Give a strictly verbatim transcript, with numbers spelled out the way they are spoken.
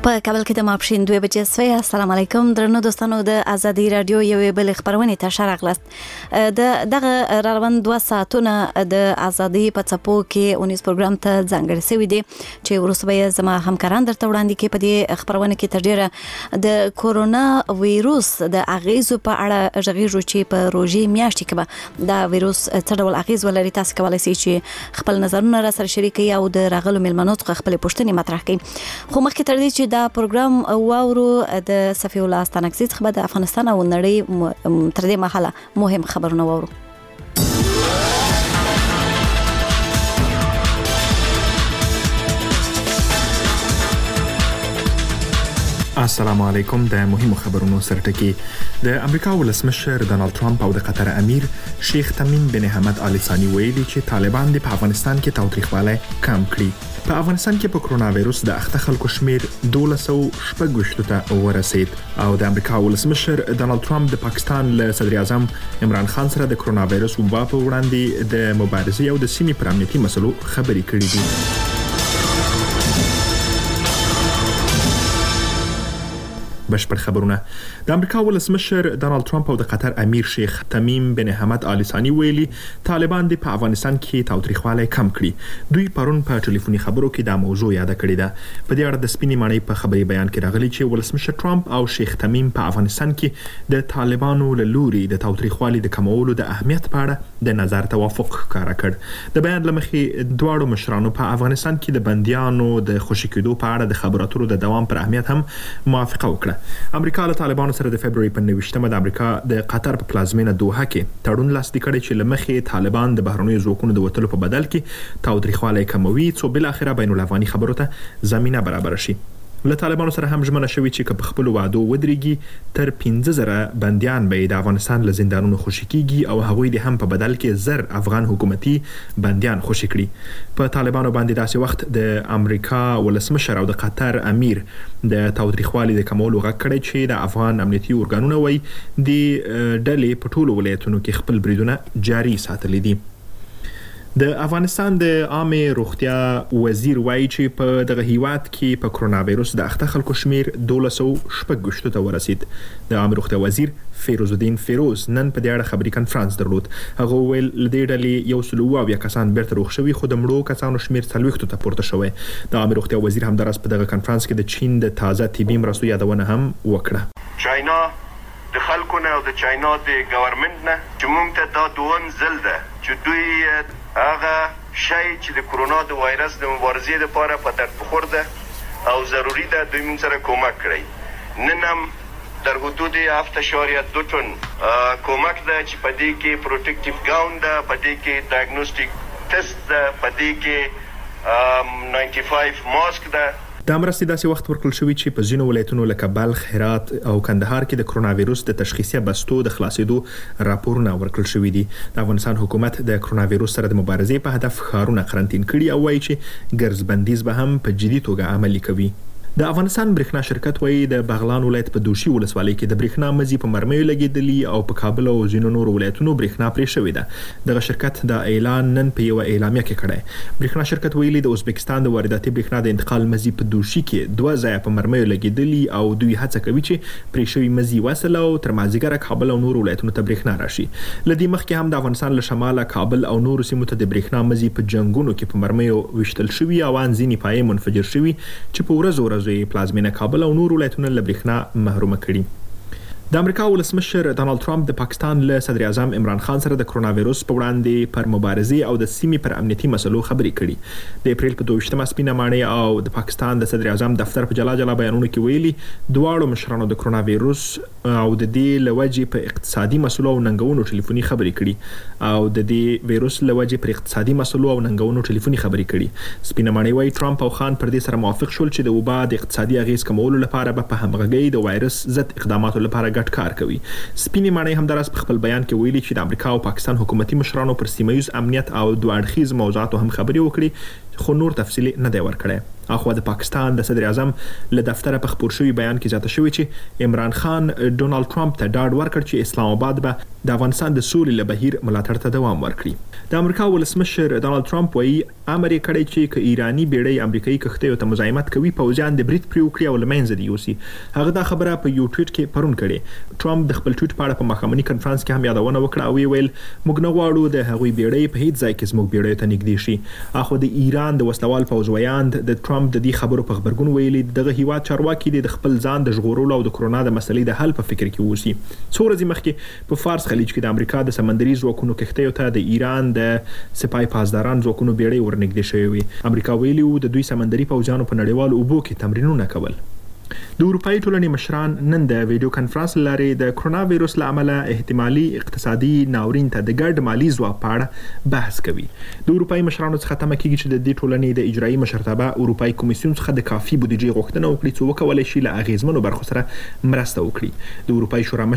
په کابل کې د ماپښین دوه بجې سوی. السلام علیکم درنو دوستانو، د ازادي رادیو یوې بل خبرونه ته شارغلست. د دغه روان دوه ساعتونه د ازادي په څپو کې اونیس پروګرام ته ځانګړی شوی دی چې وروسته زما همکاران درته وړاندې کې په دې خبرونه کې تر ډیره د کورونا وایروس د اغیزو په اړه ژغېږو چې په روژې میاشتې کې به دا وایروس څه ډول اغیز ولري. تاسو کولی شئ چې خپل نظرونه را سره شریک کړئ او د راغلو مېلمنو څخه خپل پوښتنې مطرح کړئ. خو مخکې تر دې چې دا پروګرام واورو، د صفی الله استانکزي څخه د افغانستان او نړۍ تر دې مهاله مهم خبرونه واورو. السلام علیکم. د مهمو خبرونو سرټکی. د امریکا ولسمشر ډونالد ټرمپ او د قطر امیر شیخ تمیم بن حمد آل ثانی ویلي چې طالبان د په افغانستان کې تاوتریخوالی کم کړي. په افغانستان کې په کرونا وایروس د اخته خلکو شمیر دولس سوه شپږ ویشت ته ورسید او د امریکا ولسمشر ډونالد ټرمپ د پاکستان له صدر اعظم عمران خان سره د کرونا وایروس وبا په وړاندې د مبارزې او د سیمې پر امنیتي مسلو خبرې کړې دي. بشپړ خبرونه. د امریکا ولسمشر ډونالد ټرمپ او د قطر امیر شیخ تمیم بن حمد آل ثانی ویلي طالبان د په افغانستان کې تاوتریخوالی کم کړي. دوی پرون په ټلیفوني خبرو کې دا موضوع یاد کړې ده. په دې اړه د سپینې ماڼۍ په خبري بیان کې راغلي چې ولسمشر ټرمپ او شیخ تمیم په افغانستان کې د طالبانو له لوري د تاوتریخوالي د کمولو د اهمیت په اړه د نظر توافق ښکاره کړ. د بیان له مخې دواړو مشرانو په افغانستان کې د بندیانو د خوشي کېدو په اړه د خبرو اترو د دوام پر اهمیت هم موافقه وکړه. امریکا له طالبانو سره د فبرवरी په نوي د امریکا د قطر په پلازمینه دوحه کې تړون لاسلیک کړی چې لمخې طالبان د بهرنیو ځواکونو د وټلو په بدل کې تاوتریخوالی کموي، څو بل اخره بین الافغاني خبرو ته زمينه برابر شي. له طالبانو سره هم ژمنه شوې چې که په خپل وعدو ودرېږي تر پنځه زره بندیان به د افغانستان له زندانونو خوشي کیږي او هغوی د هم په بدل کې زر افغان حکومتي بندیان خوشي کړي. په طالبانو باندې داسې وخت د امریکا ولسمشر او د قطر امیر د تاوتریخوالي د کمولو غږ کړی چې د افغان امنیتي ارګانونه وایي د ډلې په ټولو ولایتونو کې خپل بریدونه جاري ساتلي دي. د افغانستان د عامه روغتیا وزیر وایي چې په دغه هیواد کې په کرونا وایروس د اخته خلکو شمیر دولس سوه شپږ ویشت ته ورسید. د عامه روغتیا وزیر فیروز الدین فیروز نن په دې اړه خبري کنفرانس درلود. هغه ویل ل دې ډلې یو سل او اویا کسان بیرته روغ شوي، خو د مړو کسانو شمیر څلوېښتو ته پورته شوی. د عامه روغتیا وزیر همداراز په دغه کنفرانس کې د چین د تازه طبي مرستو یادونه هم وکړه. چاینا د خلکو نه او د چاینا د ګورنمنت نه چې موږ ته دا دوم ځل ده چې دوی هغه شی چې د کرونا د وایرس د مبارزې لپاره په درد بخور ده او ضروری ده دوی موږ سره کومک کړي. نن هم در حدود هفت اشاریه دو ټن کومک ده چې په دې کې پروټیکټیو ګاون ده، په دې کې ډایګنوستیک ټیسټ ده، په دې کې ناینټي فایو ماسک ده. د مرستې داسې وخت ورکړل شوی چې په ځینو ولایتونو لکه بلخ، هرات او کندهار کې د کرونا وایروس د تشخیصي بستو د خلاصېدو راپورونه ورکړل شوي دي. د افغانستان حکومت د کرونا وایروس سره د مبارزې په هدف ښارونه قرنطین کړي او وایي چې ګرځ بندیز به هم په جدي توګه عملي کوي. د افغانستان برېښنا شرکت وایي د بغلان ولایت په دوشي ولسوالۍ کې د برېښنا مزي په مرمیو لګېدلي او په کابل او ځینو نورو ولایتونو برېښنا پرې شوې ده. دغه شرکت د اعلان نن په یوه اعلامیه کې کړی. برېښنا شرکت ویلي د ازبکستان د وارداتي برېښنا د انتقال مزي په دوشي کې دوه ځایه په مرمیو لګېدلي او دوی هڅه کوي چې پرې شوي مزي وصل او تر مازدیګره کابل او نورو ولایتونو ته برېښنا راشي. له دې مخکې هم د افغانستان له شماله کابل او نورو سیمو ته د برېښنا مزي په جنګونو کې په مرمیو ویشتل شوي او ان ځینې پایې منفجر شوي چې په ورځو ورځو یې پلازمینه کابل او نور ولایتونه له برېښنا محرومه کړي. د امریکا ولسمشر ډونالد ټرمپ د پاکستان له صدر اعظم عمران خان سره د کرونا وایروس په وړاندې پر مبارزې او د سیمې پر امنیتي مسلو خبرې کړي. د اپریل په دوه ویشتمه سپینه ماڼۍ او د پاکستان د صدر اعظم دفتر په جلا جلا بیانونو کې ویلي دواړو مشرانو د کرونا وایروس او د دې لوجې په اقتصادي مسلو او ننګونو ټلیفوني خبرې کړي او د دې وایروس لوجې پر اقتصادي مسلو او ننګونو ټلیفوني خبرې کړي. سپینه ماڼۍ وايي ټرمپ او خان پر دې سره موافق شول چې د وبا د اقتصادي اغیز کمولو لپاره به په همغږۍ د وایرس ضد اقداماتو لپاره ګډ کار کوي. سپینې ماڼۍ همداراز په خپل بیان کې ویلي چې د امریکا او پاکستان حکومتي مشرانو پر سیمه ییز امنیت او دوه اړخیز موضوعاتو هم خبرې وکړي خو نور تفصیل نه دی ورکړی. اخوا د پاکستان د صدر اعظم له دفتره په خپور شوی بیان کې زیاته شوی چې عمران خان ډونالد ټرمپ ته ډاډ ورکړ چې اسلام آباد به د افغانستان د سولې له بهیر ملاتړ ته دوام ورکړي. د امریکا ولسمشر ډونالد ټرمپ وایي امر یې کړی چې ک ایرانی بیړۍ امریکایي کښتیو ته مزاحمت کوي پوځیان د برید پرې وکړي او له منځه دي یوسي. هغه دا خبره په یو ټویټ کې پرون کړې. ټرمپ د خپل ټویټ په اړه په ماښامني کنفرانس کې هم یادونه وکړه او ویل موږ نه غواړو د هغوی بیړۍ په هیڅ ځای کې زموږ بیړۍ ته نږدې شي. اخو د ایران د وسلوال پوځ ویاند د ټرمپ د دې خبرو په خبرګون ویلي دغه هیواد چارواکي د خپل ځان د ژغورلو او د کرونا د مسلې د حل په فکر کې اوسي. څو ورځې مخکې په فارس خلیج کې د امریکا د سمندري ځواکونو کښتیو ته د ایران د سپای پاسداران ځواکونو بیړۍ ورنږدې شوې وي. امریکا ویلي وو د دوی سمندري پوځیانو په نړیوالو اوبو کې تمرینونه کول. د اروپאי ټولنې مشران نن د ویډیو کنفرانس لارې د کرونا وایروس له امله احتمالي اقتصادي ناورین ته د ګډ مالی ځواک په اړه بحث کوي. د اروپאי مشرانو څخه تمه کیږي چې د دې ټولنې د اجرایي مشرتابه اروپאי کمیسیون څخه د کافي بودیجې غوښتنه وکړي چې وکولای شي له اغیزمنو برخو سره مرسته وکړي. د اروپאי شورا